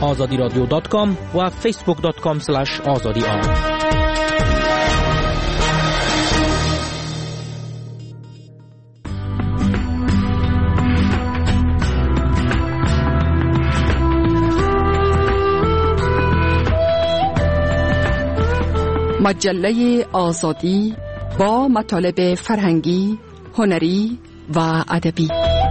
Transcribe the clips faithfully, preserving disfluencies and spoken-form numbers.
آزادی رادیو دات کام و فیسبوک دات کام اسلش آزادی آر. مجله آزادی با مطالب فرهنگی، هنری و ادبی.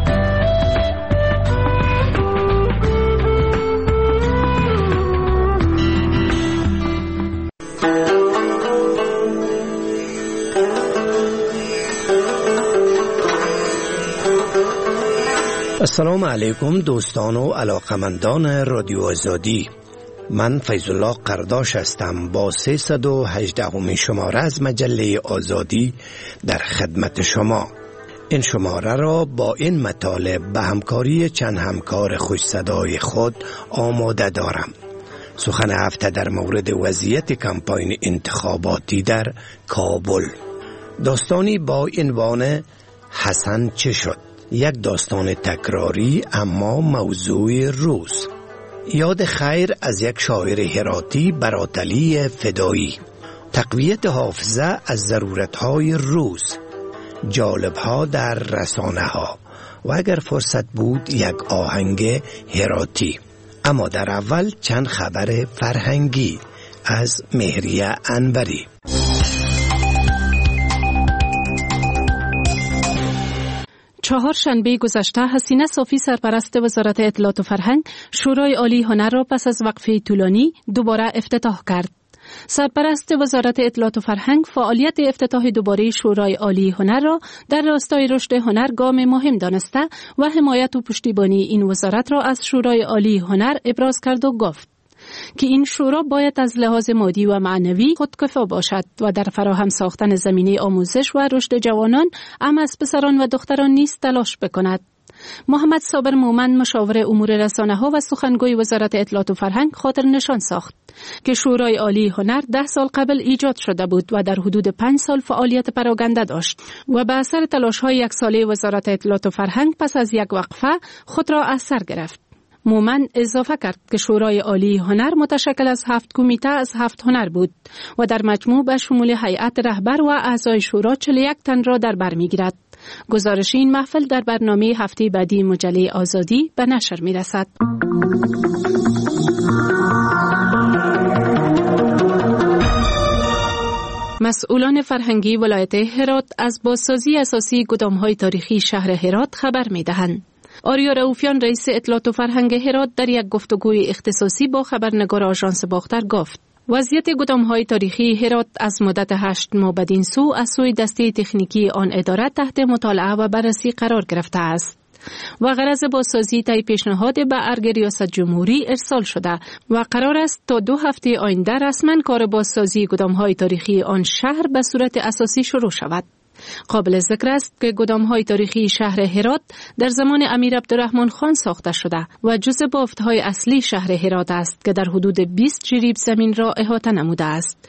السلام علیکم دوستان و علاقمندان رادیو آزادی. من فیض الله قرداش هستم با سیصد و هجدهمین شماره از مجله آزادی در خدمت شما. این شماره را با این مطالب به همکاری چند همکار خوش صدای خود آماده دارم. سخن هفته در مورد وضعیت کمپاین انتخاباتی در کابل. داستانی با عنوان حسن چه شد؟ یک داستان تکراری اما موضوع روز. یاد خیر از یک شاعر هراتی براتلی فدایی. تقویت حافظه از ضرورتهای روز. جالبها در رسانه ها و اگر فرصت بود یک آهنگ هراتی. اما در اول چند خبر فرهنگی از مهریه انوری. چهارشنبه گذشته حسینه صافی سرپرست وزارت اطلاعات و فرهنگ شورای عالی هنر را پس از وقفه طولانی دوباره افتتاح کرد. سرپرست وزارت اطلاعات و فرهنگ فعالیت افتتاح دوباره شورای عالی هنر را در راستای رشد هنر گام مهم دانسته و حمایت و پشتیبانی این وزارت را از شورای عالی هنر ابراز کرد و گفت که این شورا باید از لحاظ مادی و معنوی خودکفا باشد و در فراهم ساختن زمینه آموزش و رشد جوانان ام از پسران و دختران نیز تلاش بکند. محمد صابر مومن مشاور امور رسانه ها و سخنگوی وزارت اطلاعات و فرهنگ خاطر نشان ساخت که شورای عالی هنر ده سال قبل ایجاد شده بود و در حدود پنج سال فعالیت پراگنده داشت و به اثر تلاش های یک ساله وزارت اطلاعات و فرهنگ پس از یک وقفه خود را از سر گرفت. مومن اضافه کرد که شورای عالی هنر متشکل از هفت کمیته از هفت هنر بود و در مجموع به شمول هیئت رهبر و اعضای شورا چهل و یک تن را در بر می‌گیرد. گزارش این محفل در برنامه هفته بعدی مجله آزادی به نشر می‌رسد. مسئولان فرهنگی ولایت هرات از بازسازی اساسی گدام‌های تاریخی شهر هرات خبر می‌دهند. آریا رؤوفیان رئیس اطلاعات و فرهنگ هرات در یک گفتگوی اختصاصی با خبرنگار آژانس باختر گفت وضعیت گدام‌های تاریخی هرات از مدت هشت ماه بدین سو از سوی دسته تکنیکی آن اداره تحت مطالعه و بررسی قرار گرفته است و غرض بازسازی طی پیشنهاد به ارگ ریاست جمهوری ارسال شده و قرار است تا دو هفته آینده رسما کار بازسازی گدام‌های تاریخی آن شهر به صورت اساسی شروع شود. قابل ذکر است که گدام‌های تاریخی شهر هرات در زمان امیر عبدالرحمن خان ساخته شده و جزء بافت‌های اصلی شهر هرات است که در حدود بیست جریب زمین را احاطه نموده است.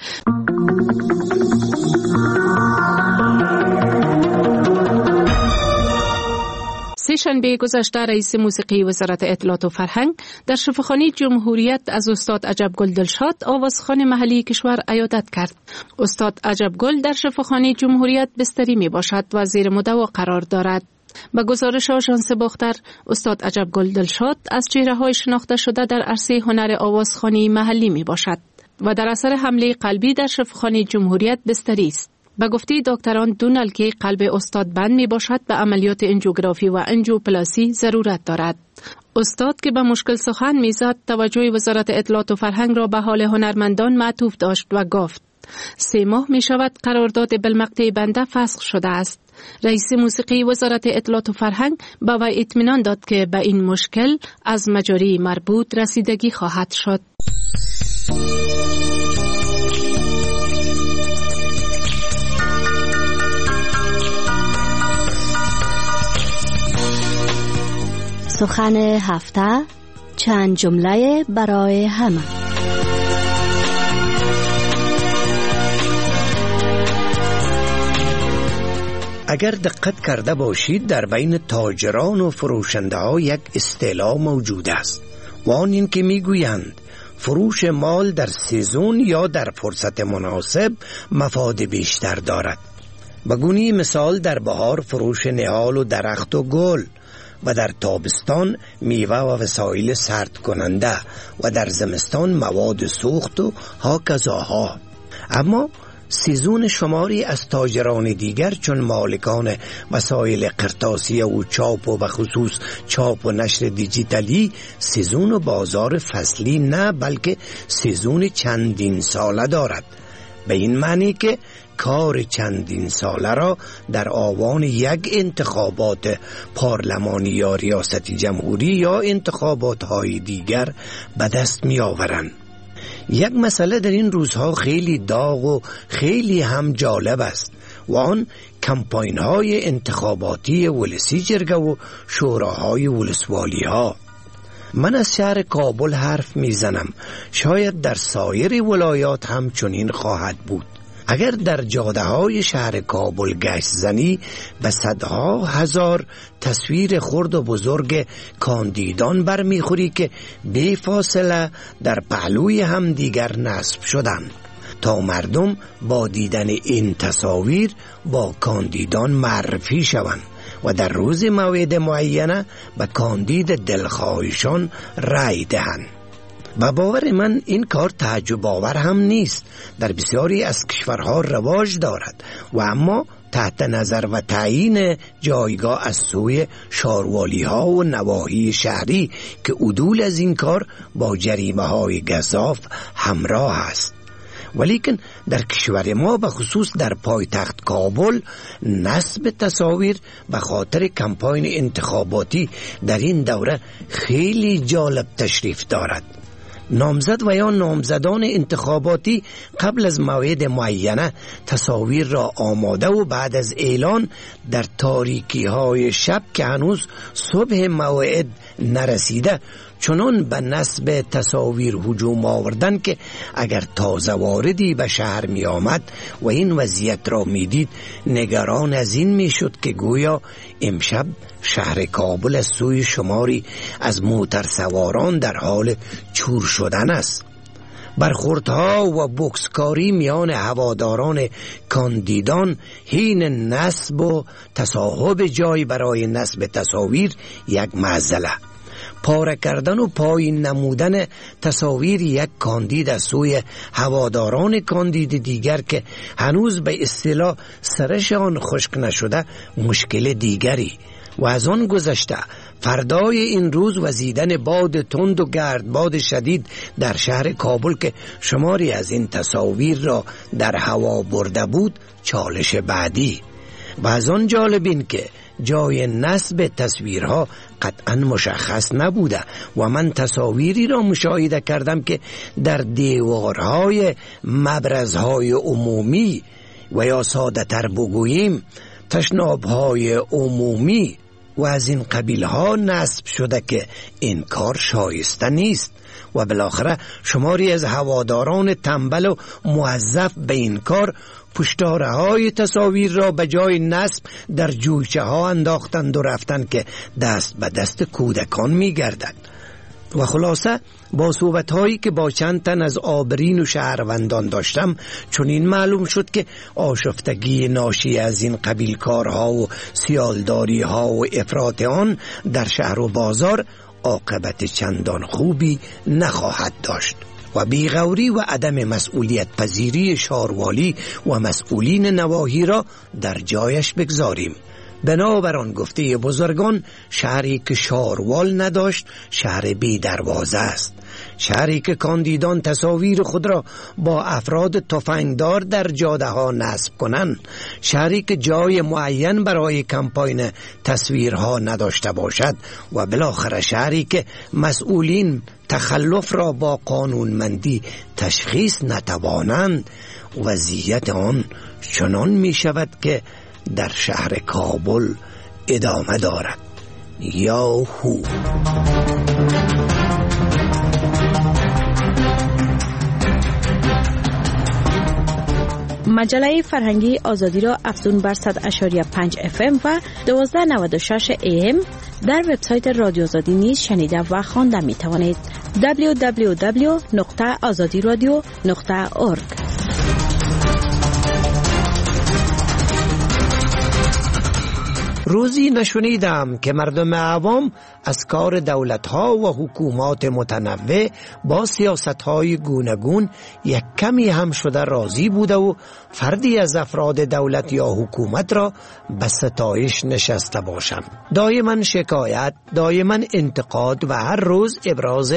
سه شنبه گذشته رئیس موسیقی وزارت اطلاعات و فرهنگ در شفاخانه جمهوریت از استاد عجبگل دلشاد آوازخوان محلی کشور عیادت کرد. استاد عجبگل در شفاخانه جمهوریت بستری می باشد و زیر مدوا قرار دارد. به گزارش آژانس باختر، استاد عجبگل دلشاد از چهره‌های شناخته شده در عرصه هنر آوازخوانی محلی می باشد و در اثر حمله قلبی در شفاخانه جمهوریت بستری است. به گفته دکتران دو نلکه قلب استاد بند می باشد به عملیات انجیوگرافی و انجیوپلاسی ضرورت دارد. استاد که به مشکل سخن می زد توجه وزارت اطلاعات و فرهنگ را به حال هنرمندان معطوف داشت و گفت سه ماه می شود قرارداد بالمقطع بنده فسخ شده است. رئیس موسیقی وزارت اطلاعات و فرهنگ به وی اطمینان داد که به این مشکل از مجاری مربوط رسیدگی خواهد شد. سخن هفته، چند جمله برای همه. اگر دقت کرده باشید در بین تاجران و فروشنده ها یک اصطلاح موجود است. و آن این که میگویند فروش مال در سیزون یا در فرصت مناسب مفاد بیشتر دارد. بگونی مثال در بهار فروش نهال و درخت و گل و در تابستان میوه و وسایل سرد کننده و در زمستان مواد سوخت و هاکذاها. اما سیزون شماری از تاجران دیگر چون مالکان وسایل قرطاسی و چاپ و بخصوص چاپ و نشر دیجیتالی سیزون و بازار فصلی نه بلکه سیزون چندین ساله دارد، به این معنی که کار چندین ساله را در آوان یک انتخابات پارلمانی یا ریاستی جمهوری یا انتخابات های دیگر به دست می آورند. یک مسئله در این روزها خیلی داغ و خیلی هم جالب است و آن کمپاین های انتخاباتی ولسی جرگه و شوراهای ولسوالی ها. من از شهر کابل حرف میزنم، شاید در سایر ولایات هم چنین خواهد بود. اگر در جاده های شهر کابل گشت زنی به صدها هزار تصویر خرد و بزرگ کاندیدان برمیخوری که بی فاصله در پهلوی هم دیگر نصب شدند تا مردم با دیدن این تصاویر با کاندیدان معرفی شوند و در روز موعد معینه به کاندید دلخواهشان رای دهند. و باور من این کار تعجب آور هم نیست، در بسیاری از کشورها رواج دارد و اما تحت نظر و تعیین جایگاه از سوی شاروالی ها و نواحی شهری که عدول از این کار با جریمه های گزاف همراه است. ولیکن در کشور ما به خصوص در پایتخت کابل نصب تصاویر به خاطر کمپاین انتخاباتی در این دوره خیلی جالب تشریف دارد. نامزد و یا نامزدان انتخاباتی قبل از موعد معینه تصاویر را آماده و بعد از اعلان در تاریکی های شب که هنوز صبح موعد نرسیده چنان به نصب تصاویر هجوم آوردن که اگر تازه واردی به شهر می آمد و این وضعیت را می دید نگران از این می شد که گویا امشب شهر کابل از سوی شماری از موتر سواران در حال چور شدن است. برخوردها و بوکسکاری میان هواداران کاندیدان حین نصب و تصاحب جای برای نصب تصاویر یک معضله. پاره کردن و پایین نمودن تصاویر یک کاندید از سوی هواداران کاندید دیگر که هنوز به اصطلاح سرش آن خشک نشده مشکل دیگری و از آن گذشته فردای این روز وزیدن باد تند و گردباد شدید در شهر کابل که شماری از این تصاویر را در هوا برده بود چالش بعدی و از آن جالبین که جای نصب تصویرها قطعا مشخص نبوده و من تصاویری را مشاهده کردم که در دیوارهای مبرزهای عمومی و یا ساده تر بگوییم تشنابهای عمومی و از این قبیل ها نصب شده که این کار شایسته نیست و بالاخره شماری از هواداران تنبل و موظف به این کار پشتاره های تصاویر را به جای نصب در جویچه ها انداختند و رفتند که دست به دست کودکان می گردد. و خلاصه با صحبت هایی که با چند تن از آبرین و شهروندان داشتم چون این معلوم شد که آشفتگی ناشی از این قبیل کارها و سیالداری ها و افراط آن در شهر و بازار عاقبت چندان خوبی نخواهد داشت و بیغوری و عدم مسئولیت پذیری شاروالی و مسئولین نواحی را در جایش بگذاریم. بنابراین گفته بزرگان شهری که شاروال نداشت شهر بی دروازه است. شهری که کاندیدان تصاویر خود را با افراد تفنگدار در جاده ها نصب کنند، شهری که جای معین برای کمپاین تصویرها نداشته باشد و بالاخره شهری که مسئولین تخلف را با قانونمندی تشخیص نتوانند، وضعیت آن چنان می شود که در شهر کابل ادامه دارد. یاهو. مجله فرهنگی آزادی را افزون بر صد و پنج اف ام و دوازده نود و شش ای ام در وبسایت رادیو آزادی نیز شنیده و خواندن می توانید. دبلیو دبلیو دبلیو دات آزادی رادیو دات اورگ. روزی نشنیدم که مردم عوام از کار دولت‌ها و حکومات متنوع با سیاست‌های گوناگون یک کمی هم شده راضی بوده و فردی از افراد دولت یا حکومت را به ستایش نشسته باشم. دائما شکایت، دائما انتقاد و هر روز ابراز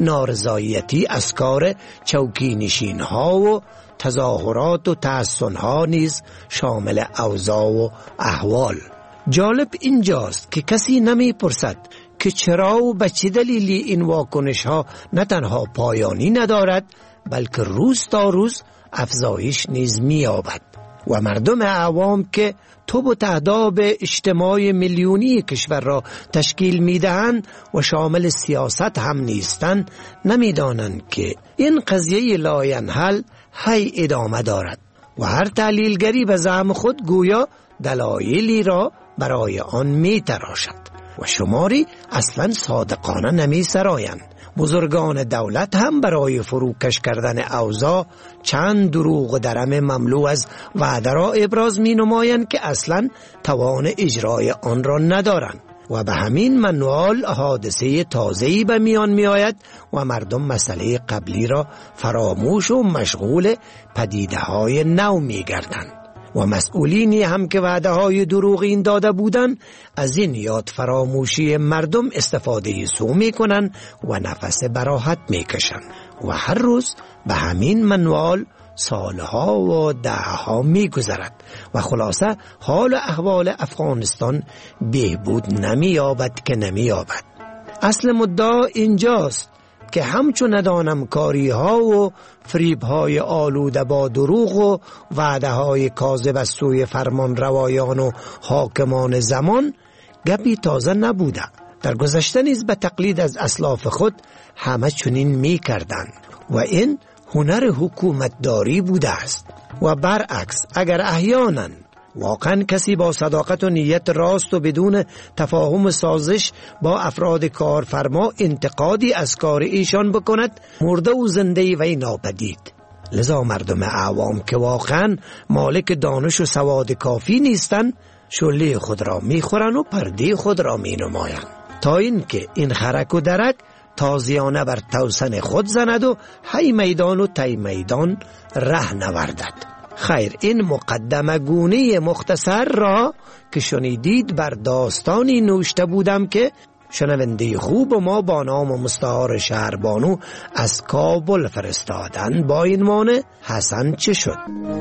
نارضایتی از کار چوکی نشین‌ها و تظاهرات و تحسن‌ها نیز شامل اوضاع و احوال. جالب اینجاست که کسی نمی پرسد که چرا و به چه دلیلی این واکنش ها نه تنها پایانی ندارد بلکه روز تا روز افزایش نیز می یابد و مردم عوام که توب و تهداب اجتماع میلیونی کشور را تشکیل می دهند و شامل سیاست هم نیستند نمی دانند که این قضیه لاینحل هی ادامه دارد و هر تحلیلگری به زعم خود گویا دلایلی را برای آن می تراشد و شماری اصلا صادقانه نمی سرایند. بزرگان دولت هم برای فروکش کردن اوضاع چند دروغ درم مملو از وعده را ابراز می نمایند که اصلا توان اجرای آن را ندارند و به همین منوال حادثه تازه‌ای به میان می آید و مردم مسئله قبلی را فراموش و مشغول پدیده های نو می گردند. و مسئولینی هم که وعده های دروغین داده بودند از این یاد فراموشی مردم استفاده سو می کنند و نفس براحت می کشند و هر روز به همین منوال سالها و دهها می گذرد و خلاصه حال و احوال افغانستان بهبود نمی یابد که نمی یابد. اصل مدعا اینجاست که همچون ندانم کاری ها و فریب های آلوده با دروغ و وعده های کاذب از سوی فرمان روایان و حاکمان زمان گپی تازه نبوده. در گذشته نیز به تقلید از اسلاف خود همه چنین می کردند و این هنر حکومت داری بوده است. و برعکس اگر احیانا واقعا کسی با صداقت و نیت راست و بدون تفاهم سازش با افراد کارفرما انتقادی از کار ایشان بکند مرده و زنده وی ناپدید. لذا مردم عوام که واقعا مالک دانش و سواد کافی نیستند شله خود را میخورن و پرده خود را مینمایند تا اینکه این خرک و درک تازیانه بر توسن خود زند و هی میدان و تی میدان ره نوردد. خیر، این مقدمه گونه مختصر را که شنیدید بر داستانی نوشته بودم که شنونده خوب ما با نام مستعار شهربانو از کابل فرستادن. با این معنی حسن چه شد؟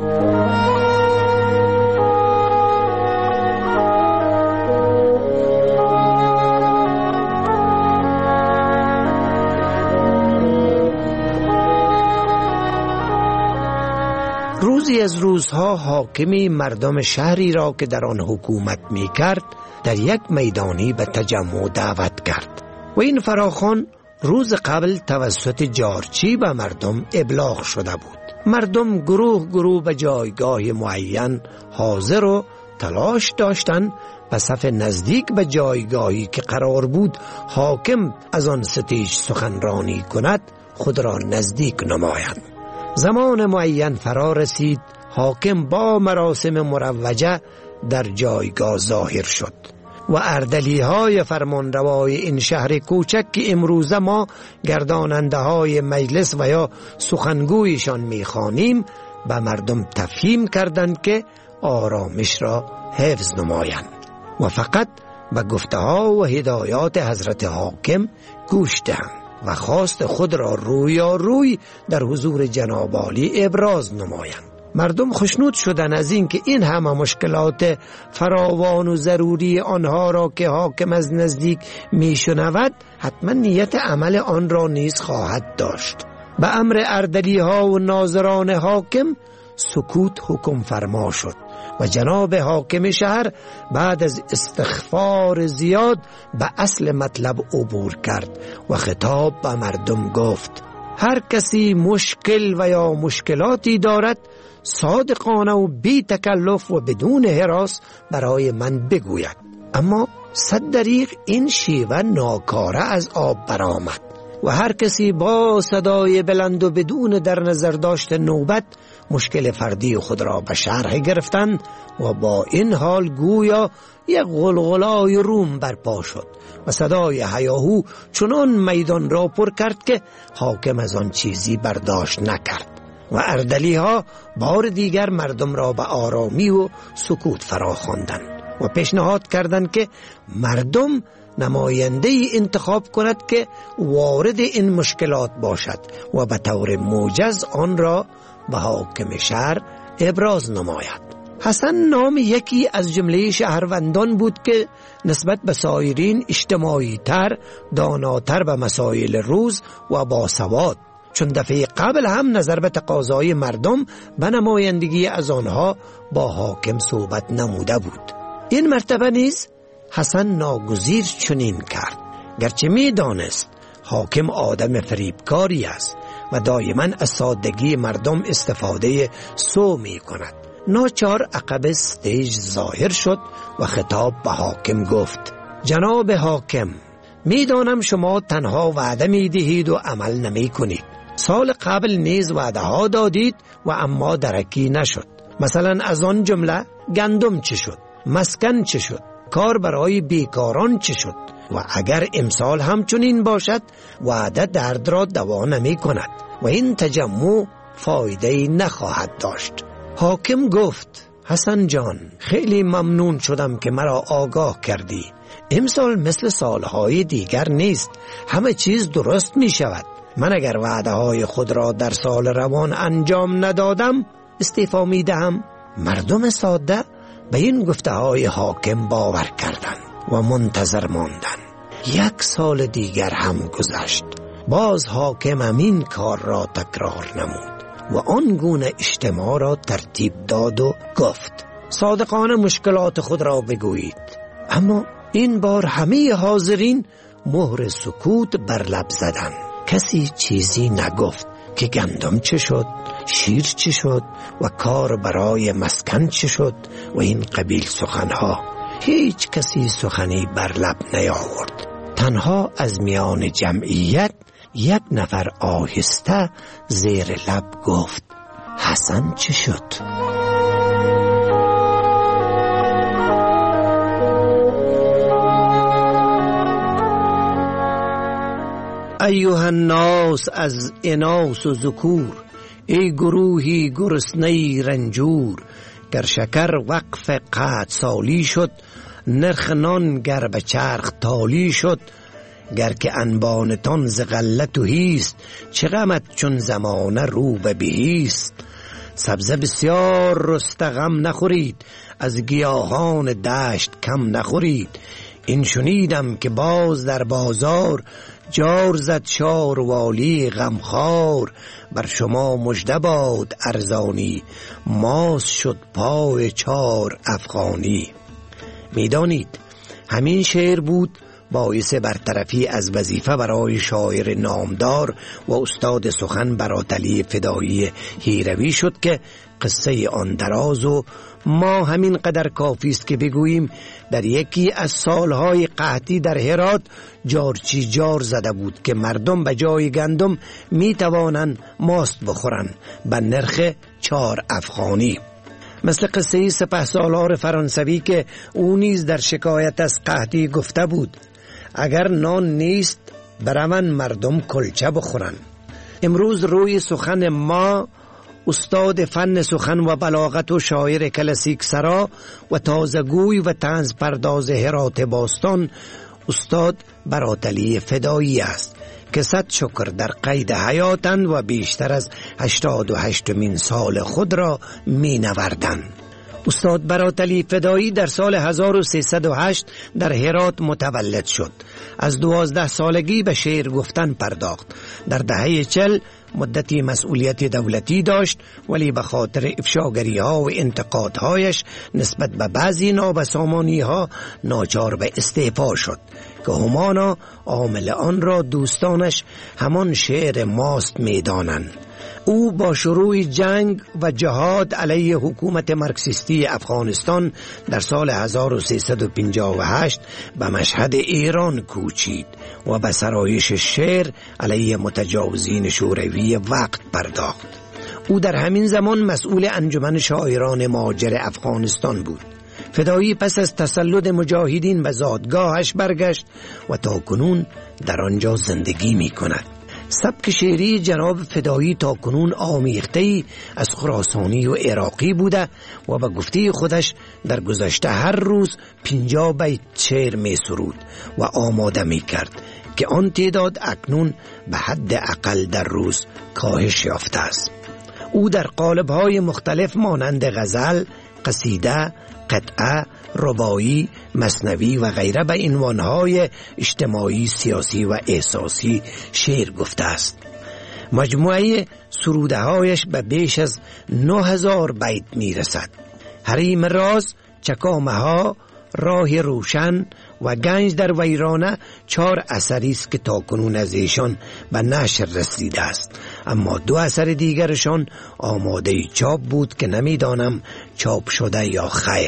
روزی از روزها حاکمی مردم شهری را که در آن حکومت می کرد در یک میدانی به تجمع دعوت کرد و این فراخوان روز قبل توسط جارچی به مردم ابلاغ شده بود. مردم گروه گروه به جایگاه معین حاضر و تلاش داشتند به صف نزدیک به جایگاهی که قرار بود حاکم از آن ستیج سخنرانی کند خود را نزدیک نمایند. زمان معین فرا رسید. حاکم با مراسم مروجه در جایگاه ظاهر شد و اردلی های فرمانروای این شهر کوچک که امروزه ما گرداننده های مجلس و یا سخنگویشان میخوانیم به مردم تفهیم کردند که آرامش را حفظ نمایند و فقط به گفته ها و هدایات حضرت حاکم گوش دهند و خواست خود را رویا روی در حضور جناب عالی ابراز نمایند. مردم خوشنود شدن از این که این همه مشکلات فراوان و ضروری آنها را که حاکم از نزدیک میشنود حتما نیت عمل آن را نیز خواهد داشت. به امر اردلی ها و ناظران حاکم سکوت حکم فرما شد و جناب حاکم شهر بعد از استغفار زیاد به اصل مطلب عبور کرد و خطاب به مردم گفت: هر کسی مشکل و یا مشکلاتی دارد صادقانه و بی تکلف و بدون هراس برای من بگوید، اما صد دریغ این شیوه ناکاره از آب برآمد و هر کسی با صدای بلند و بدون در نظر داشت نوبت مشکل فردی خود را به شرح گرفتند و با این حال گویا یک غلغلای روم برپا شد و صدای هیاهو چنان میدان را پر کرد که حاکم از آن چیزی برداشت نکرد و اردلی ها بار دیگر مردم را به آرامی و سکوت فرا خواندند و پیشنهاد کردند که مردم نماینده انتخاب کند که وارد این مشکلات باشد و به طور موجز آن را به حاکم شهر ابراز نماید. حسن نام یکی از جمله شهروندان بود که نسبت به سایرین اجتماعی تر، داناتر به مسائل روز و باسواد، چون دفعه قبل هم نظر به تقاضای مردم به نمایندگی از آنها با حاکم صحبت نموده بود. این مرتبه نیز حسن ناگزیر چنین کرد، گرچه می دانست حاکم آدم فریبکاری است و دائما از سادگی مردم استفاده سو می کند. ناچار عقب استیج ظاهر شد و خطاب به حاکم گفت: جناب حاکم، می دانم شما تنها وعده می دهید و عمل نمی کنید. سال قبل نیز وعده ها دادید و اما درکی نشد. مثلا از آن جمله گندم چه شد؟ مسکن چه شد؟ کار برای بیکاران چه شد؟ و اگر امسال همچنین باشد وعده درد را دوا نمی کند و این تجمع فایده نخواهد داشت. حاکم گفت: حسن جان، خیلی ممنون شدم که مرا آگاه کردی. امسال مثل سالهای دیگر نیست، همه چیز درست می شود. من اگر وعده های خود را در سال روان انجام ندادم استعفا می دهم. مردم ساده به این گفته های حاکم باور کردند و منتظر ماندند. یک سال دیگر هم گذشت، باز حاکم همین کار را تکرار نمود و آن گونه اجتماع را ترتیب داد و گفت: صادقانه مشکلات خود را بگویید. اما این بار همه حاضرین مهر سکوت بر لب زدند. کسی چیزی نگفت که گندم چه شد، شیر چه شد و کار برای مسکن چه شد و این قبیل سخنها. هیچ کسی سخنی بر لب نیاورد. تنها از میان جمعیت یک نفر آهسته زیر لب گفت: حسن چه شد؟ ایها الناس از اناس و ذکور، ای گروهی گرسنه رنجور، گر شکر وقف قحط سالی شد، نرخ نان گر به چرخ تالی شد. گر که انبانتان ز غلت و هیست، چه غمت چون زمانه رو به بهیست. سبزه بسیار رسته غم نخورید، از گیاهان دشت کم نخورید. این شنیدم که باز در بازار، جار زد شار والی غمخوار. بر شما مژده باد ارزانی، ماس شد پای چار افغانی. میدانید همین شعر بود باعث برطرفی از وظیفه برای شاعر نامدار و استاد سخن براتلی فدایی هیروی شد که قصه آن دراز و ما همین قدر کافی است که بگوییم در یکی از سالهای قحطی در هرات جارچی جار زده بود که مردم به جای گندم می توانند ماست بخورند به نرخ چار افغانی. مثل قصه سپهسالار فرانسوی که او نیز در شکایت از قحطی گفته بود: اگر نان نیست برون مردم کلچه بخورن. امروز روی سخن ما استاد فن سخن و بلاغت و شاعر کلاسیک سرا و تازگوی و طنز پرداز هرات باستان استاد براتلی فدایی است که صد شکر در قید حیاتند و بیشتر از هشتاد و هشتمین سال خود را می نوردند. استاد براتلی فدایی در سال هزار و سیصد و هشت در هرات متولد شد. از دوازده سالگی به شعر گفتن پرداخت. در دهه چل مدتی مسئولیت دولتی داشت ولی به خاطر افشاگری ها و انتقادهایش نسبت به بعضی نابسامانی ها ناچار به استعفا شد. که همانا عامل آن را دوستانش همان شعر ماست میدانند. او با شروع جنگ و جهاد علیه حکومت مارکسیستی افغانستان در سال هزار و سیصد و پنجاه و هشت به مشهد ایران کوچید و به سرایش شعر علیه متجاوزین شوروی وقت پرداخت. او در همین زمان مسئول انجمن شاعران مهاجر افغانستان بود. فدایی پس از تسلط مجاهدین به زادگاهش برگشت و تاکنون در آنجا زندگی می کند. سبک شعری جناب فدایی تاکنون آمیخته‌ای از خراسانی و عراقی بوده و به گفته خودش در گذشته هر روز پنجاه بیت شعر می سرود و آماده می کرد که آن تعداد اکنون به حد اقل در روز کاهش یافته است. او در قالب‌های مختلف مانند غزل، قصیده، قطعه، رباعی، مثنوی و غیره به عنوانهای اجتماعی، سیاسی و احساسی شعر گفته است. مجموعه سروده‌هایش به بیش از نه هزار بیت میرسد. حریم راز، چکامه ها، راه روشن و گنج در ویرانه چهار اثری است که تاکنون از ایشان به نشر رسیده است، اما دو اثر دیگرشان آماده چاپ بود که نمیدانم چاپ شده یا خیر.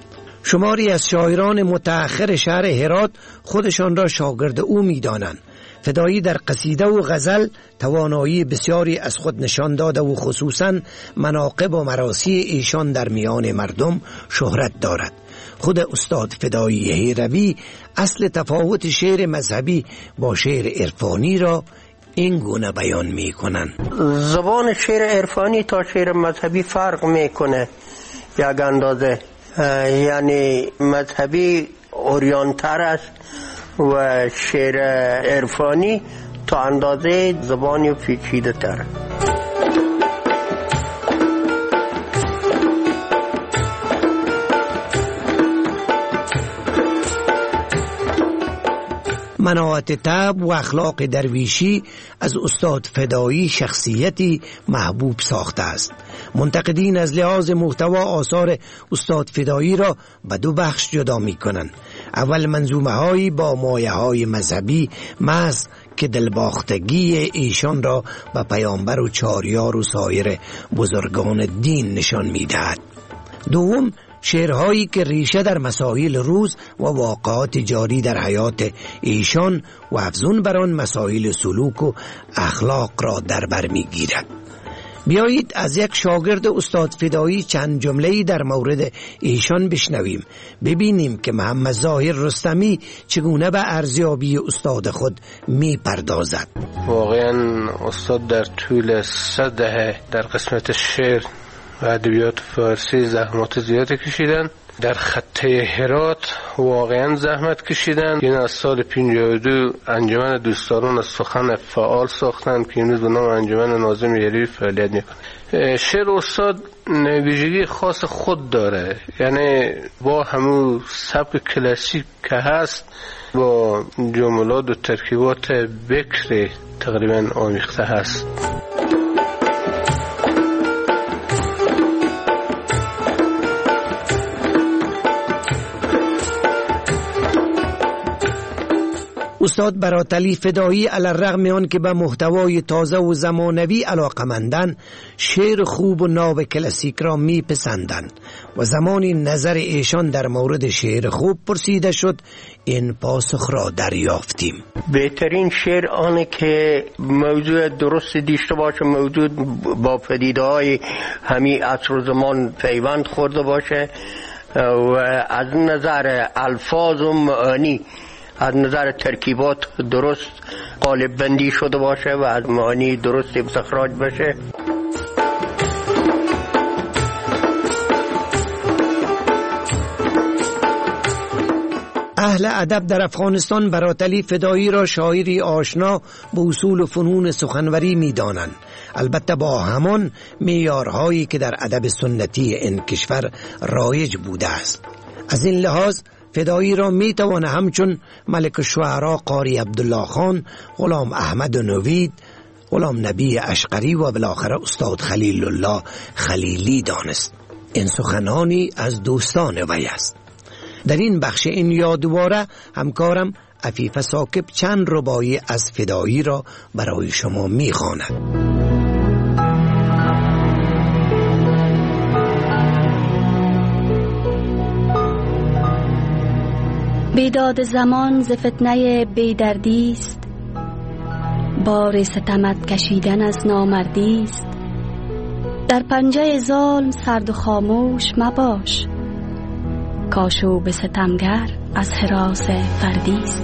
شماری از شاعران متأخر شهر هرات خودشان را شاگرد او می‌دانند. فدایی در قصیده و غزل توانایی بسیاری از خود نشان داده و خصوصاً مناقب و مراسی ایشان در میان مردم شهرت دارد. خود استاد فدایی هیروی اصل تفاوت شعر مذهبی با شعر عرفانی را این گونه بیان می کنند. زبان شعر عرفانی تا شعر مذهبی فرق میکنه یک اندازه، یعنی مذهبی اوریانتر است و شعر عرفانی تا اندازه زبانی پیچیده تر. مناعت طبع و اخلاق درویشی از استاد فدایی شخصیتی محبوب ساخته است. منتقدین از لحاظ محتوا آثار استاد فدایی را به دو بخش جدا می کنند. اول منظومه هایی با مایه های مذهبی محض که دلباختگی ایشان را به پیامبر و چاریار و سایر بزرگان دین نشان می دهد. دوم شعرهایی که ریشه در مسائل روز و واقعات جاری در حیات ایشان و افزون بر آن مسائل سلوک و اخلاق را در بر می‌گیرد. بیایید از یک شاگرد استاد فدایی چند جمله‌ای در مورد ایشان بشنویم، ببینیم که محمد ظاهر رستمی چگونه به ارزیابی استاد خود می‌پردازد. واقعا استاد در طول صد دهه در قسمت شعر و ادبیات فارسی زحمات زیادی کشیدن. در خطه هرات واقعا زحمت کشیدن. این از سال پنجاه و دو انجمن دوستداران از سخن فعال ساختند که امروز به نام انجمن ناظم یلوی فعالیت میکنه. شعر استاد ویژگی خاص خود داره، یعنی با همون سبک کلاسیک که هست با جملات و ترکیبات بکر تقریبا آمیخته هست. استاد براتلی فدایی علی الرغم آن که به محتوای تازه و زمانوی علاقمندند، شعر خوب و ناب کلاسیک را میپسندند و زمانی نظر ایشان در مورد شعر خوب پرسیده شد این پاسخ را دریافتیم. بهترین شعر آنه که موضوع درست داشته باشه، موضوع با پدیده‌های همین عصر و زمان پیوند خورده باشه و از نظر الفاظ و معانی از نظر ترکیبات درست قالب بندی شده باشه و از معانی درست استخراج بشه. اهل ادب در افغانستان براتلی فدایی را شاعری آشنا به اصول و فنون سخنوری می دانند، البته با همان معیارهایی که در ادب سنتی این کشور رایج بوده است. از این لحاظ فدایی را می توانه همچون ملک الشعرا قاری عبدالله خان، غلام احمد نوید، غلام نبی اشقری و بالاخره استاد خلیل الله خلیلی دانست. این سخنانی از دوستان وی است. در این بخش این یادواره همکارم عفیف ثاقب چند رباعی از فدایی را برای شما می‌خواند. بیداد زمان ز فتنه بیدردیست، بار ستمت کشیدن از نامردیست. در پنجه ظلم سرد و خاموش مباش، کاشو به ستمگر از حراس فردیست.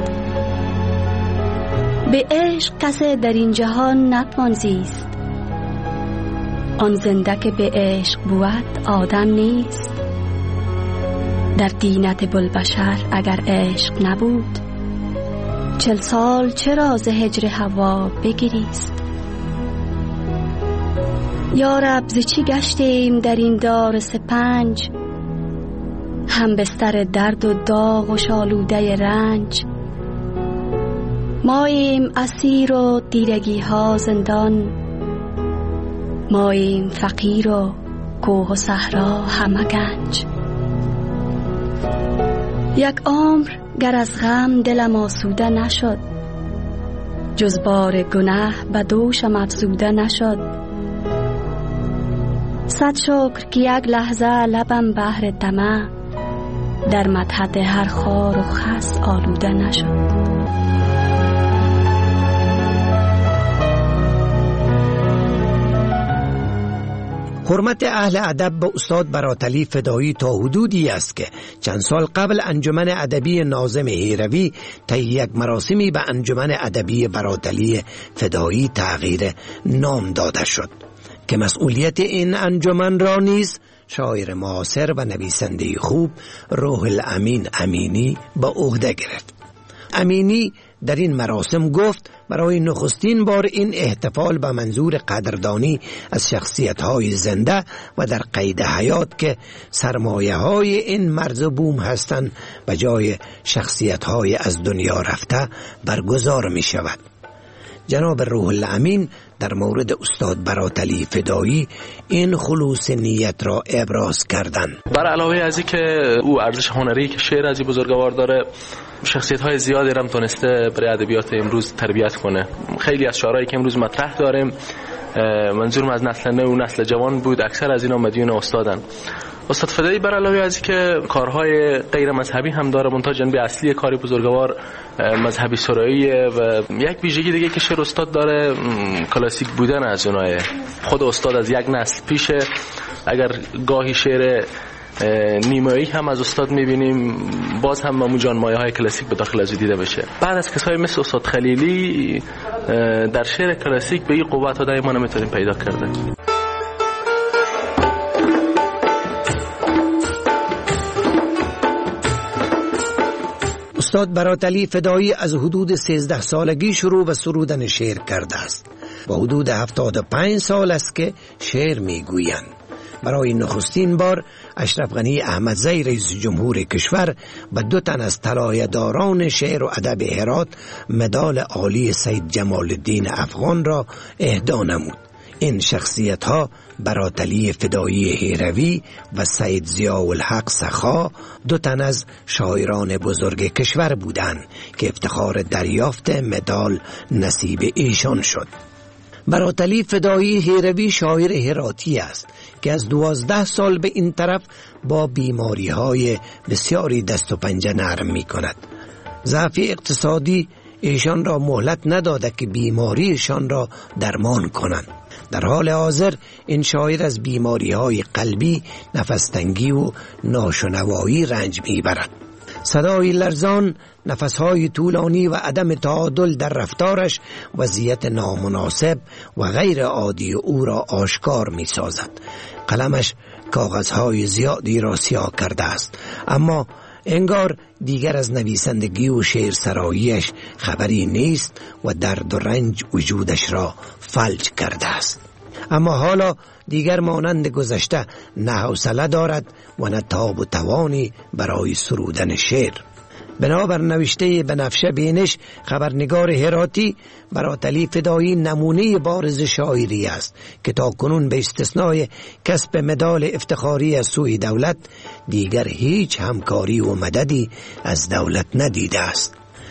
به عشق کسی در این جهان نتوان زیست، آن زنده که به عشق بود آدم نیست. در دینت بلبشر اگر عشق نبود، چل سال چرا ز هجر هوا بگریست. یا رب ز چی گشتیم در این دار سپنج، هم بستر درد و داغ و شالوده رنج. ماییم اسیر و دیرگی ها زندان، ماییم فقیر و کوه و صحرا همه گنج. یک عمر گر از غم دلم آسوده نشد، جز بار گناه به دوشم افزوده نشد. صد شکر که یک لحظه لبم بحر طمع، در مدحت هر خار و خس آلوده نشد. حرمت اهل ادب به استاد براتلی فدایی تا حدودی است که چند سال قبل انجمن ادبی ناظم هیروی طی یک مراسمی به انجمن ادبی براتلی فدایی تغییر نام داده شد که مسئولیت این انجمن را نیز شاعر معاصر و نویسنده خوب روح الامین امینی به عهده گرفت. امینی در این مراسم گفت برای نخستین بار این احتفال به منظور قدردانی از شخصیت‌های زنده و در قید حیات که سرمایه‌های این مرز بوم هستند به جای شخصیت‌های از دنیا رفته برگزار می شود. جناب روح الامین در مورد استاد براتلی فدایی این خلوص نیت را ابراز کردند. بر علاوه از این که او ارزش هنری که شعر از این بزرگوار داره، شخصیت های زیادی هم تونسته برای ادبیات امروز تربیت کنه. خیلی از شعرهایی که امروز مطرح داریم منظورم از نسل نو و نسل جوان بود، اکثر از اینا مدیون استادن. استاد فدایی بر علاوه از که کارهای غیر مذهبی هم داره، منتها جنبه اصلی کاری بزرگوار مذهبی سراییه و یک ویژگی دیگه که شعر استاد داره کلاسیک بودن از اونایه. خود استاد از یک نسل پیشه، اگر گاهی شعر نیمایی هم از استاد میبینیم باز هم همون جان مایه های کلاسیک به داخل از دیده بشه. بعد از کسایی مثل استاد خلیلی در شعر کلاسیک به این قوت ها دائما نمیتونیم پیدا کرده. استاد براتلی فدایی از حدود سیزده سالگی شروع به سرودن شعر کرده است و حدود هفتاد و پنج سال است که شعر میگویند. برای نخستین بار اشرف غنی احمدزی رئیس جمهور کشور و دو تن از طلایه‌داران شعر و ادب هرات مدال عالی سید جمال الدین افغان را اهدا نمود. این شخصیت ها براتلی فدایی هیروی و سید ضیاءالحق سخا دو تن از شاعران بزرگ کشور بودند که افتخار دریافت مدال نصیب ایشان شد. براتلی فدایی هیروی شاعر هراتی است که از دوازده سال به این طرف با بیماری های بسیاری دست و پنجه نرم می کند. ضعف اقتصادی ایشان را مهلت نداده که بیماریشان را درمان کنند. در حال حاضر این شاعر از بیماری های قلبی، نفس‌تنگی و ناشنوایی رنج می برد. صدای لرزان، نفسهای طولانی و عدم تعادل در رفتارش وضعیت نامناسب و غیر عادی او را آشکار می سازد. قلمش کاغذهای زیادی را سیاه کرده است، اما انگار دیگر از نویسندگی و شعر سراییش خبری نیست و درد و رنج وجودش را فلج کرده است. اما حالا دیگر مانند گذشته نه حوصله دارد و نه تاب و توانی برای سرودن شعر. بنابر نوشته بنفشه بینش خبرنگار هراتی، براتلی فدایی نمونه بارز شاعری است که تا کنون به استثنای کسب مدال افتخاری از سوی دولت دیگر هیچ همکاری و مددی از دولت ندیده است.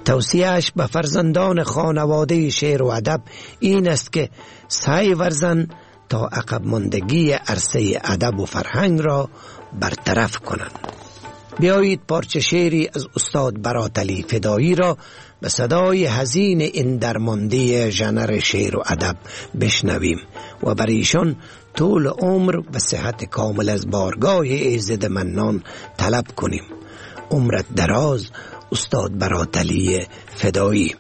توصیهش به فرزندان خانواده شعر و ادب این است که سعی ورزند تا عقب ماندگی عرصه ادب و فرهنگ را برطرف کنند. بیایید پارچه شعری از استاد براتعلی فدایی را به صدای حزین این درمانده ژانر شعر و ادب بشنویم و بر ایشان طول عمر و صحت کامل از بارگاه ایزد منان طلب کنیم. عمرت دراز استاد براتعلی فدایی.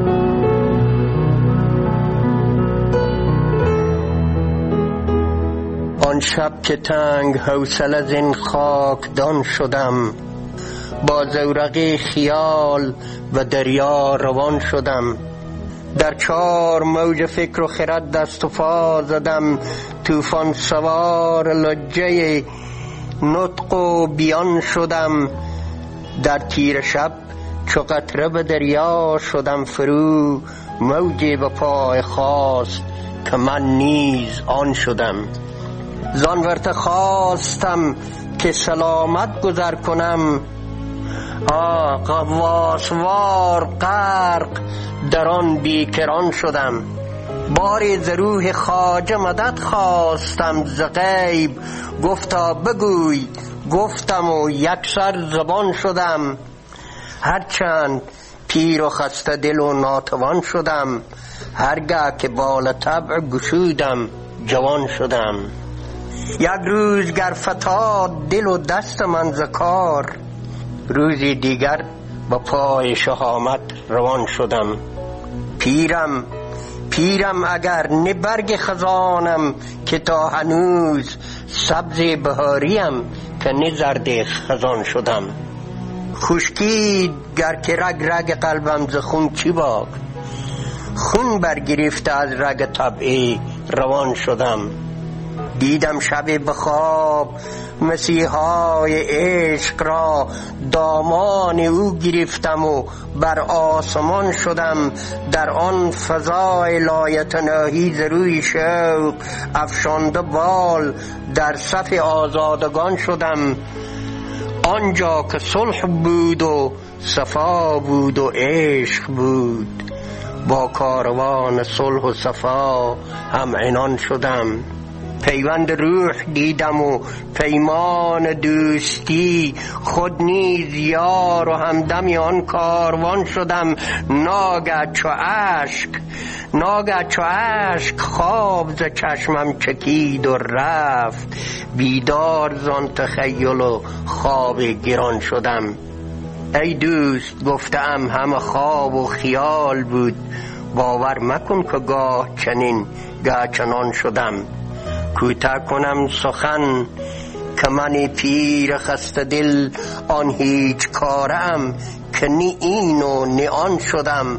آن شب که تنگ حوصله از این خاکدان شدم، با زورق خیال و دریا روان شدم. در چار موج فکر و خرد دست و پا زدم، طوفان سوار لجه نطق و بیان شدم. در تیر شب چو قطره به دریا شدم فرو، موجی به پای خواست که من نیز آن شدم. زان ورته خواستم که سلامت گذر کنم، آه غواسوار غرق در آن بیکران شدم. باری ز روح خواجه مدد خواستم ز غیب، گفتا بگوی گفتم و یک سر زبان شدم. هرچند پیر و خسته دل و ناتوان شدم، هرگاه که بال طبع گشودم جوان شدم. یک روز گر فتاد دل و دست من ز کار، روزی دیگر با پای شهامت روان شدم. پیرم پیرم اگر نه برگ خزانم، که تا هنوز سبز بهاریم که نه زرد خزان شدم. خشکید گر که رگ رگ قلبم ز خون چی باک، خون برگرفته از رگ طبعی روان شدم. دیدم شب بخواب مسیحای عشق را، دامان او گرفتم و بر آسمان شدم. در آن فضای لایتناهی ز روی شوق افشانده بال در صف آزادگان شدم. آنجا که صلح بود و صفا بود و عشق بود، با کاروان صلح و صفا هم عنان شدم. پیوند روح دیدم و پیمان دوستی، خود نیز یار و همدم آن کاروان شدم. ناگه چو اشک ناگه چو اشک خواب ز چشمم چکید و رفت، بیدار زان تخیل و خواب گران شدم. ای دوست گفتم همه خواب و خیال بود، باور مکن که گاه چنین گاه چنان شدم. کوتاه کنم سخن که من پیر خسته دل آن هیچ کارم، که نی این و نی آن شدم.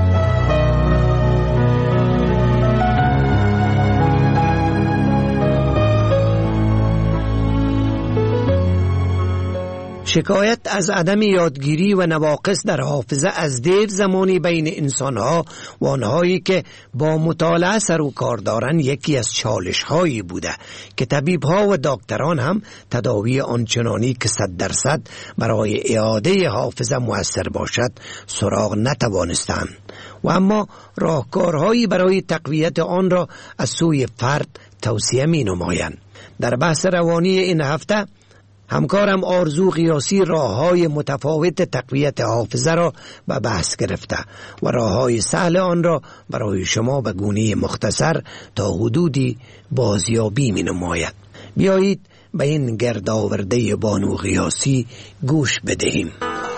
شکایت از عدم یادگیری و نواقص در حافظه از دیر زمانی بین انسانها و آنهایی که با مطالعه سر و کار دارند یکی از چالش هایی بوده که طبیبها و دکتران هم تداوی آنچنانی که صد درصد برای اعاده حافظه مؤثر باشد سراغ نتوانستند و اما راهکارهایی برای تقویت آن را از سوی فرد توصیه می نمایند. در بحث روانی این هفته همکارم آرزو قیاسی راه‌های متفاوت تقویت حافظه را به بحث گرفته و راه‌های سهل آن را برای شما به گونه مختصر تا حدودی بازیابی می‌نماید. بیایید به این گردآورده بانو قیاسی گوش بدهیم.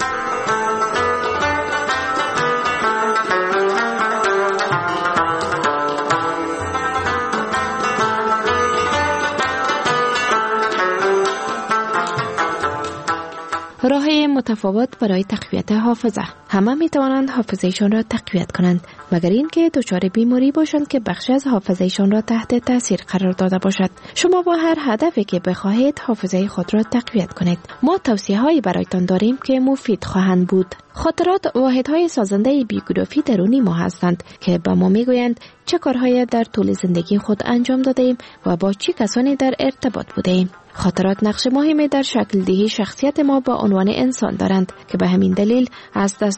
راه متفاوت برای تقویت حافظه. همه می توانند حافظه‌شان را تقویت کنند مگر اینکه دچار بیماری باشند که بخشی از حافظه‌شان را تحت تاثیر قرار داده باشد. شما با هر هدفی که بخواهید حافظه خود را تقویت کنید. ما توصیه‌هایی برایتان داریم که مفید خواهند بود. خاطرات واحدهای سازنده بیوگرافی درونی ما هستند که به ما میگویند چه کارهایی در طول زندگی خود انجام دادیم و با چه کسانی در ارتباط بودیم. خاطرات نقش مهمی در شکل دهی شخصیت ما با عنوان انسان دارند که به همین دلیل از دست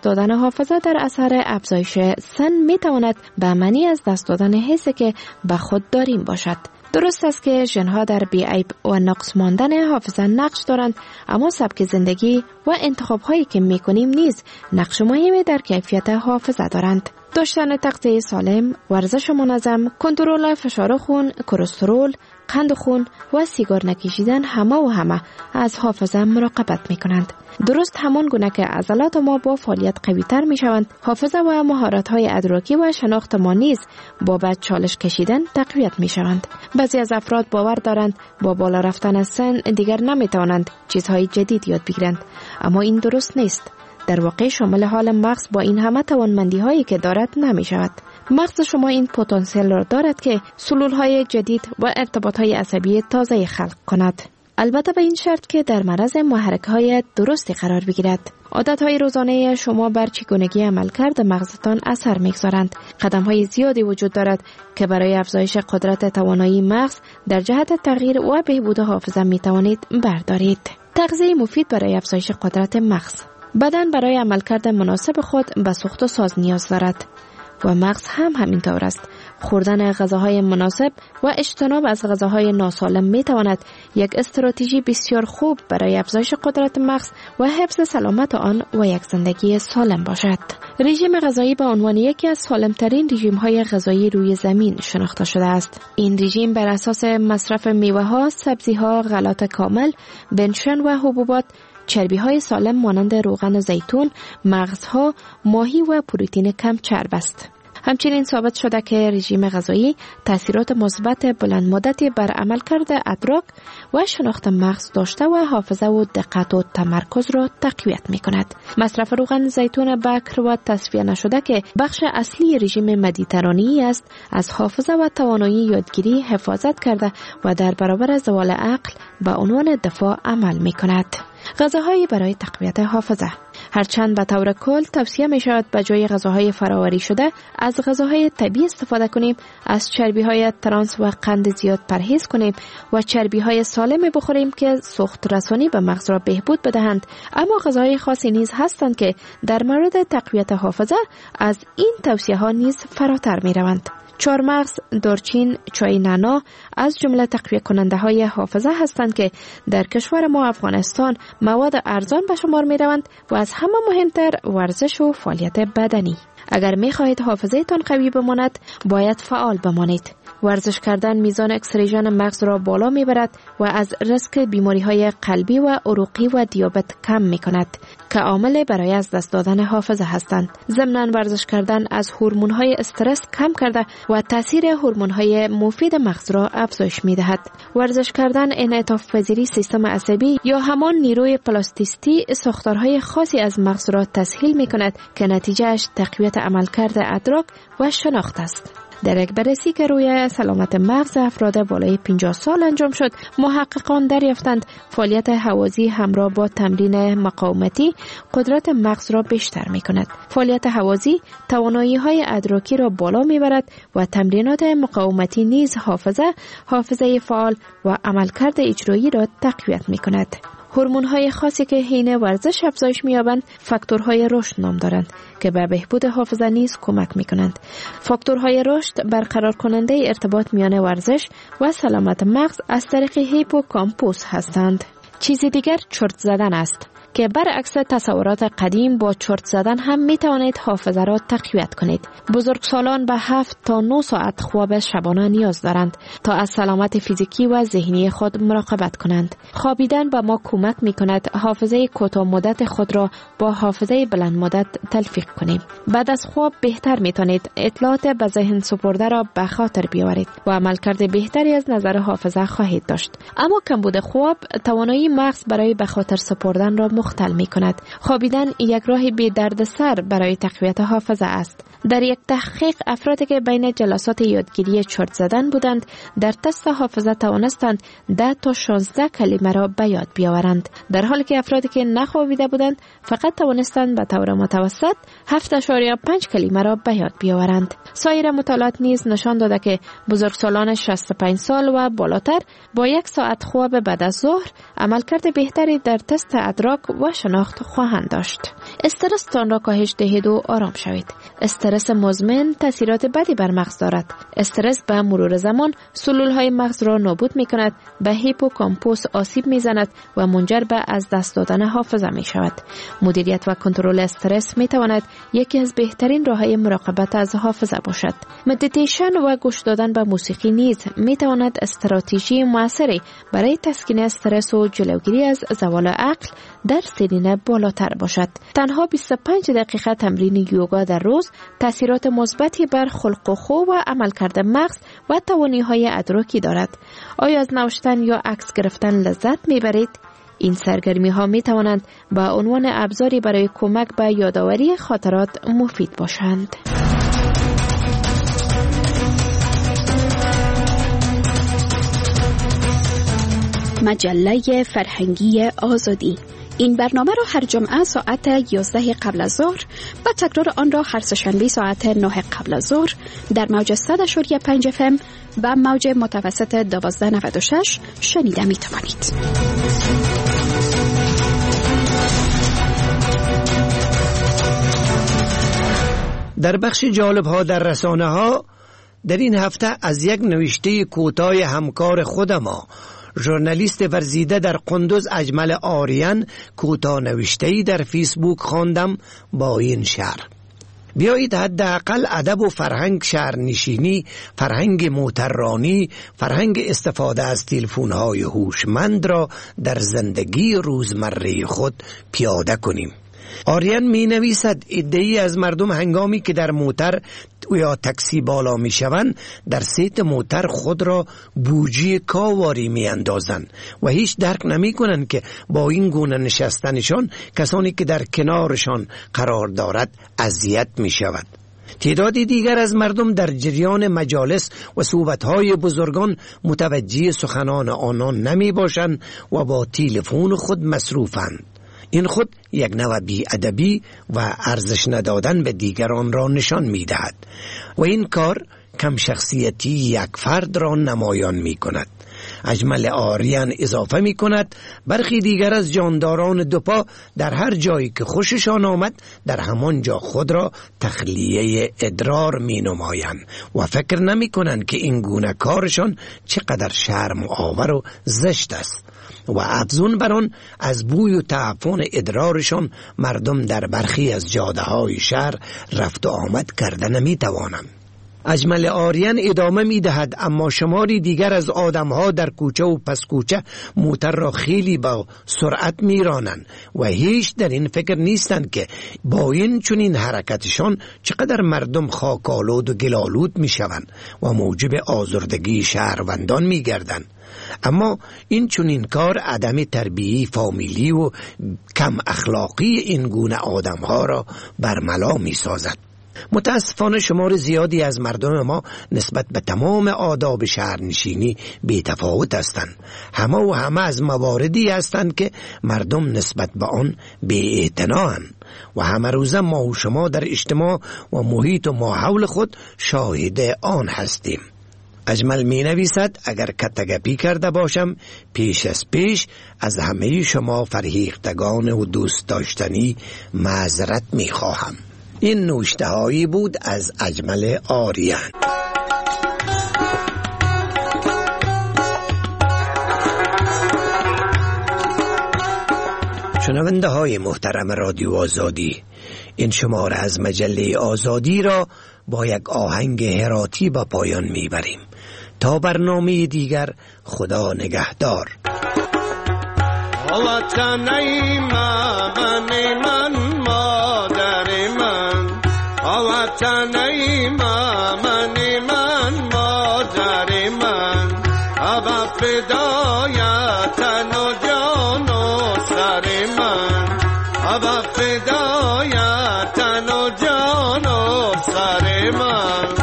دست دادن حافظه در اثر افزایش سن می تواند به معنی از دست دادن حسی که به خود داریم باشد. درست است که ژن‌ها در بی‌عیب و نقص ماندن حافظه نقش دارند، اما سبک زندگی و انتخاب‌هایی که می‌کنیم نیز نقش مهمی در کیفیت حافظه دارند. داشتن تغذیه سالم، ورزش منظم، کنترل فشار خون، کلسترول، قند خون و سیگار نکشیدن همه و همه از حافظه مراقبت می‌کنند. درست همان گونه که عضلات ما با فعالیت قوی‌تر می‌شوند، حافظه و مهارت‌های ادراکی و شناخت ما نیز با بعد چالش کشیدن تقویت می‌شوند. بعضی از افراد باور دارند با بالا رفتن از سن دیگر نمی‌توانند چیزهای جدید یاد بگیرند، اما این درست نیست. در واقع شامل حال مغز با این همه توانمندی‌هایی که دارد نمی‌شود. مغز شما این پتانسیل را دارد که سلول‌های جدید و ارتباط‌های عصبی تازه خلق کند. البته به این شرط که در معرض محرک‌های درستی قرار بگیرد. عادت‌های روزانه شما بر چگونگی عملکرد مغزتان اثر می‌گذارند. قدم‌های زیادی وجود دارد که برای افزایش قدرت توانایی مغز در جهت تغییر و بهبود حافظه می‌توانید بردارید. تغذیه مفید برای افزایش قدرت مغز. بدن برای عملکرد مناسب خود به سوخت و ساز نیاز دارد و مغز هم همینطور است. خوردن غذاهای مناسب و اجتناب از غذاهای ناسالم می تواند یک استراتژی بسیار خوب برای افزایش قدرت مغز و حفظ سلامت آن و یک زندگی سالم باشد. رژیم غذایی به عنوان یکی از سالمترین رژیم‌های غذایی روی زمین شناخته شده است. این رژیم بر اساس مصرف میوه‌ها، سبزی‌ها، غلات کامل، بنشن و حبوبات، چربی‌های سالم مانند روغن زیتون، مغزها، ماهی و پروتئین کم چرب است. همچنین ثابت شده که رژیم غذایی تاثیرات مثبت بلند مدتی بر عملکرد ادراک و شناخت مغز داشته و حافظه و دقت و تمرکز را تقویت می‌کند. مصرف روغن زیتون بکر و تصفیه نشده که بخش اصلی رژیم مدیترانی است، از حافظه و توانایی یادگیری حفاظت کرده و در برابر زوال عقل به عنوان دفاع عمل می‌کند. غذاهایی برای تقویت حافظه. هرچند به طور کل توصیه می شود به جای غذاهای فراوری شده از غذاهای طبیعی استفاده کنیم، از چربی‌های ترانس و قند زیاد پرهیز کنیم و چربی‌های سالم بخوریم که سوخت رسانی به مغز را بهبود بدهند، اما غذاهای خاصی نیز هستند که در مورد تقویت حافظه از این توصیه‌ها نیز فراتر می‌روند. چهارمغز، دارچین، چای نعنا از جمله تقویت کننده های حافظه هستند که در کشور ما افغانستان مواد ارزان به شمار می روند و از همه مهمتر ورزش و فعالیت بدنی. اگر می خواهید حافظه تان قوی بماند باید فعال بمانید. ورزش کردن میزان اکسیژن مغز را بالا میبرد و از ریسک بیماری های قلبی و عروقی و دیابت کم میکند که عامل برای از دست دادن حافظه هستند. ضمناً ورزش کردن از هورمون های استرس کم کرده و تاثیر هورمون های مفید مغز را افزایش میدهد. ورزش کردن انعطاف پذیری سیستم عصبی یا همان نیروی پلاستیسیتی ساختارهای خاصی از مغز را تسهیل میکند که نتیجهش تقویت عملکرد ادراک و شناخت است. در یک بررسی که روی سلامت مغز افراد بالای پنجاه سال انجام شد، محققان دریافتند فعالیت هوازی همراه با تمرین مقاومتی قدرت مغز را بیشتر می کند. فعالیت هوازی توانایی های ادراکی را بالا می برد و تمرینات مقاومتی نیز حافظه، حافظه فعال و عملکرد اجرایی را تقویت می کند. هورمون‌های خاصی که حین ورزش افزایش می‌یابند فاکتورهای رشد نام دارند که به بهبود حافظه نیز کمک می‌کنند. فاکتورهای رشد برقرار کننده ارتباط میان ورزش و سلامت مغز از طریق هیپوکامپوس هستند. چیز دیگر چرت زدن است که برعکس تصورات قدیم با چرت زدن هم می توانید حافظه را تقویت کنید. بزرگسالان به هفت تا نه ساعت خواب شبانه نیاز دارند تا از سلامت فیزیکی و ذهنی خود مراقبت کنند. خوابیدن به ما کمک می کند حافظه کوتاه مدت خود را با حافظه بلند مدت تلفیق کنیم. بعد از خواب بهتر می توانید اطلاعات به ذهن سپرده را به خاطر بیاورید و عملکرد بهتری از نظر حافظه خواهید داشت. اما کمبود خواب توانایی مغز برای به خاطر سپردن را مختل می کند. خوابیدن یک راه بی دردسر برای تقویت حافظه است. در یک تحقیق افرادی که بین جلسات یادگیری چرت زدن بودند در تست حافظه توانستند ده تا شانزده کلمه را به یاد بیاورند، در حالی که افرادی که نخوابیده بودند فقط توانستند به طور متوسط هفت اشاریه پنج کلمه را به یاد بیاورند. سایر مطالعات نیز نشان داده که بزرگسالان شصت و پنج سال و بالاتر با یک ساعت خواب بعد از ظهر عملکرد بهتری در تست ادراک و شناخت خواهند داشت. استرس تان را کاهش دهید و آرام شوید. استرس مزمن تاثیرات بدی بر مغز دارد. استرس به مرور زمان سلولهای مغز را نابود می کند، به هیپوکامپوس آسیب می زند و منجر به از دست دادن حافظه می شود. مدیریت و کنترل استرس می تواند یکی از بهترین راه‌های مراقبت از حافظه باشد. مدیتیشن و گوش دادن به موسیقی نیز می تواند استراتژی موثری برای تسکین استرس و جلوگیری از زوال عقل در سنین بالاتر باشد. تنها بیست و پنج دقیقه تمرین یوگا در روز تاثیرات مثبتی بر خلق و خو و عملکرد مغز و توانایی‌های ادراکی دارد. آیا از نوشتن یا عکس گرفتن لذت می‌برید؟ این سرگرمی ها می توانند به عنوان ابزاری برای کمک به یادآوری خاطرات مفید باشند. مجله فرهنگی آزادی. این برنامه را هر جمعه ساعت یازده قبل از ظهر و تکرار آن را هر سه‌شنبه ساعت نه قبل از ظهر در موج صد و پنج اف ام و موج متوسط دوازده نود و شش شنیده می توانید. در بخش جالب ها در رسانه ها در این هفته از یک نوشته کوتاه همکار خودم، ژورنالیست ورزیده در قندوز اجمل آریان، کوتاه نوشته‌ای در فیسبوک خواندم با این شعر: بیایید حداقل ادب و فرهنگ شهرنشینی، فرهنگ موترانی، فرهنگ استفاده از تلفن‌های هوشمند را در زندگی روزمره خود پیاده کنیم. آریان می نویسد عده‌ای از مردم هنگامی که در موتر یا تاکسی بالا می شوند در سیت موتر خود را بوجی کاواری می اندازند و هیچ درک نمی کنند که با این گونه نشستنشان کسانی که در کنارشان قرار دارد اذیت می شود. تعدادی دیگر از مردم در جریان مجالس و صحبت‌های بزرگان متوجه سخنان آنان نمی باشند و با تلفن خود مصروفند. این خود یک نوع بی‌ادبی و ارزش ندادن به دیگران را نشان می‌دهد و این کار کم شخصیتی یک فرد را نمایان می‌کند. اجمل آریان اضافه می‌کند برخی دیگر از جانداران دوپا در هر جایی که خوششان آمد در همان جا خود را تخلیه ادرار می‌نمایند و فکر نمی‌کنند که این گونه کارشان چقدر شرم آور و زشت است و افزون بر آن از بوی و تعفن ادرارشان مردم در برخی از جاده های شهر رفت و آمد کرده نمی توانند. اجمل آریان ادامه می دهد اما شماری دیگر از آدم ها در کوچه و پس کوچه موتر را خیلی با سرعت می رانند و هیچ در این فکر نیستند که با این چنین حرکتشان چقدر مردم خاکالود و گلالود می شوند و موجب آزردگی شهروندان می گردند. اما این چنین کار عدم تربیتی فامیلی و کم اخلاقی این گونه آدم ها را برملا می سازد. متاسفانه شمار زیادی از مردم ما نسبت به تمام آداب شهرنشینی بی‌تفاوت هستند. همه و همه از مواردی هستند که مردم نسبت به آن بی‌اعتنااند و همه روزه ما و شما در اجتماع و محیط و ما حول خود شاهد آن هستیم. اجمل می نویسد اگر کتگپی کرده باشم پیش از پیش از همه شما فرهیختگان و دوست داشتنی معذرت می خواهم. این نوشته هایی بود از اجمل آریان. شنونده های محترم رادیو آزادی، این شماره از مجله آزادی را با یک آهنگ هراتی به پایان میبریم. تا برنامه دیگر، خدا نگهدار. وطنی من من مادر من، وطنی من من مادر من، ابا فدایتن و جان و سر من، ابا فدایتن و جان و سر من.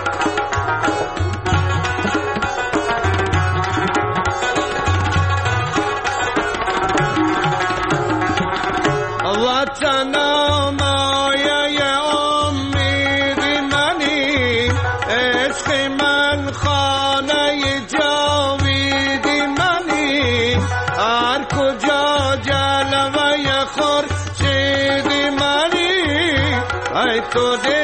وطنم آیه امید منی، عشق من خانه جاوید منی، هر کجا جلوه خورشید من تو